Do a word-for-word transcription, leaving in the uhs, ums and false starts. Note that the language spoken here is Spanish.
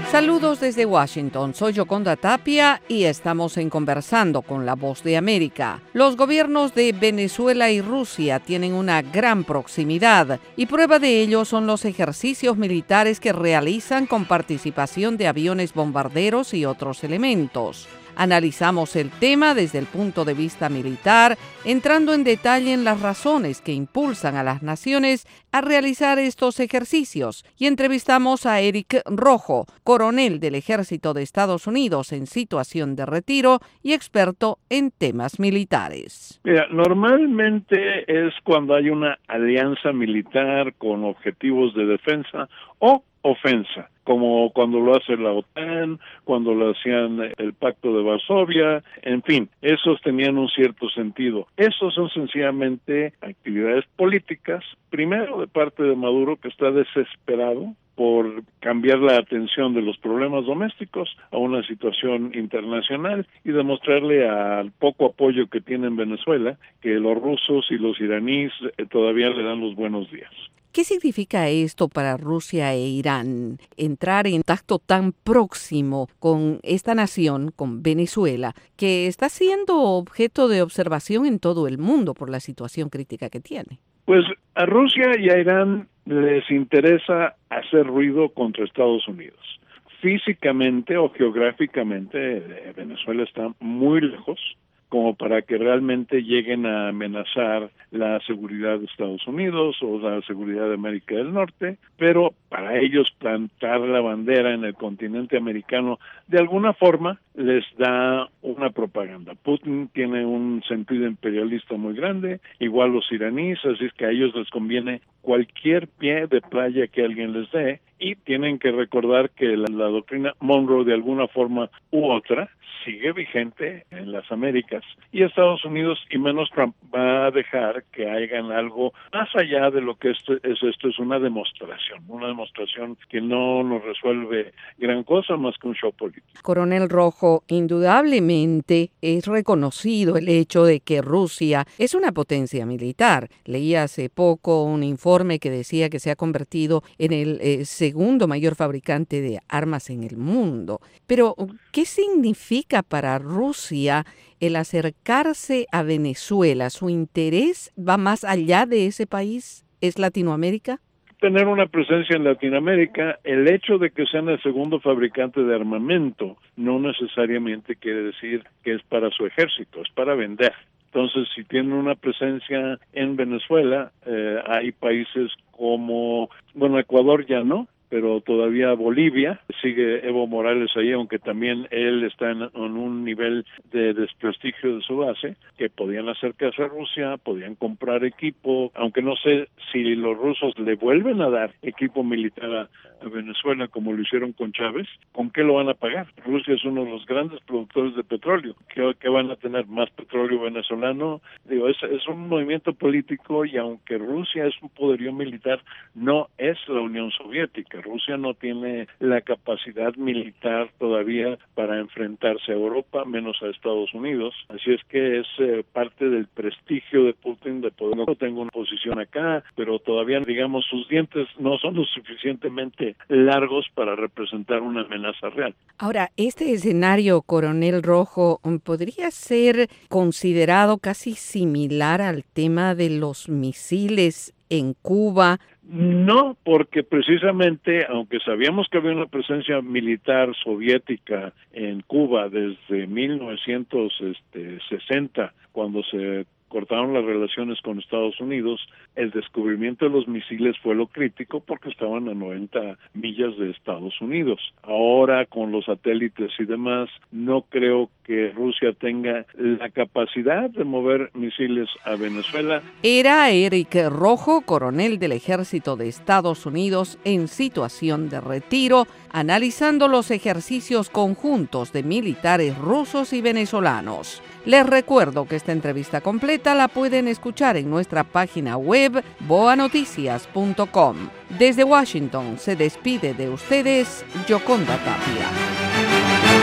Saludos desde Washington, soy Yoconda Tapia y estamos en Conversando con la Voz de América. Los gobiernos de Venezuela y Rusia tienen una gran proximidad y prueba de ello son los ejercicios militares que realizan con participación de aviones bombarderos y otros elementos. Analizamos el tema desde el punto de vista militar, entrando en detalle en las razones que impulsan a las naciones a realizar estos ejercicios. Y entrevistamos a Eric Rojo, coronel del Ejército de Estados Unidos en situación de retiro y experto en temas militares. Mira, normalmente es cuando hay una alianza militar con objetivos de defensa o ofensa, como cuando lo hace la OTAN, cuando lo hacían el Pacto de Varsovia, en fin, esos tenían un cierto sentido. Esos son sencillamente actividades políticas, primero de parte de Maduro, que está desesperado por cambiar la atención de los problemas domésticos a una situación internacional y demostrarle al poco apoyo que tiene en Venezuela que los rusos y los iraníes todavía le dan los buenos días. ¿Qué significa esto para Rusia e Irán? Entrar en contacto tan próximo con esta nación, con Venezuela, que está siendo objeto de observación en todo el mundo por la situación crítica que tiene. Pues a Rusia y a Irán les interesa hacer ruido contra Estados Unidos. Físicamente o geográficamente, Venezuela está muy lejos como para que realmente lleguen a amenazar la seguridad de Estados Unidos o la seguridad de América del Norte, pero para ellos plantar la bandera en el continente americano de alguna forma les da una propaganda. Putin tiene un sentido imperialista muy grande, igual los iraníes, así es que a ellos les conviene cualquier pie de playa que alguien les dé, y tienen que recordar que la, la doctrina Monroe de alguna forma u otra sigue vigente en las Américas, y Estados Unidos y menos Trump va a dejar que hagan algo más allá de lo que esto es. Esto es una demostración, una demostración que no nos resuelve gran cosa más que un show político. Coronel Rojo, indudablemente es reconocido el hecho de que Rusia es una potencia militar. Leí hace poco un informe que decía que se ha convertido en el eh, segundo mayor fabricante de armas en el mundo. Pero, ¿qué significa para Rusia el acercarse a Venezuela? ¿Su interés va más allá de ese país? ¿Es Latinoamérica? Tener una presencia en Latinoamérica, el hecho de que sean el segundo fabricante de armamento no necesariamente quiere decir que es para su ejército, es para vender. Entonces, si tienen una presencia en Venezuela, eh, hay países como, bueno, Ecuador ya no, pero todavía Bolivia, sigue Evo Morales ahí, aunque también él está en, en un nivel de desprestigio de su base, que podían acercarse a Rusia, podían comprar equipo, aunque no sé si los rusos le vuelven a dar equipo militar a, a Venezuela como lo hicieron con Chávez, ¿con qué lo van a pagar? Rusia es uno de los grandes productores de petróleo, ¿qué, qué van a tener? ¿Más petróleo venezolano? Digo, es, es un movimiento político, y aunque Rusia es un poderío militar, no es la Unión Soviética. Rusia no tiene la capacidad militar todavía para enfrentarse a Europa, menos a Estados Unidos. Así es que es eh, parte del prestigio de Putin de poder. No tengo una posición acá, pero todavía, digamos, sus dientes no son lo suficientemente largos para representar una amenaza real. Ahora, este escenario, Coronel Rojo, ¿podría ser considerado casi similar al tema de los misiles en Cuba? No, porque precisamente, aunque sabíamos que había una presencia militar soviética en Cuba desde mil novecientos sesenta, cuando se cortaron las relaciones con Estados Unidos, el descubrimiento de los misiles fue lo crítico porque estaban a noventa millas de Estados Unidos. Ahora, con los satélites y demás, no creo que Rusia tenga la capacidad de mover misiles a Venezuela. Era Eric Rojo, coronel del Ejército de Estados Unidos en situación de retiro, analizando los ejercicios conjuntos de militares rusos y venezolanos. Les recuerdo que esta entrevista completa la pueden escuchar en nuestra página web boa noticias punto com. Desde Washington se despide de ustedes Yoconda Tapia.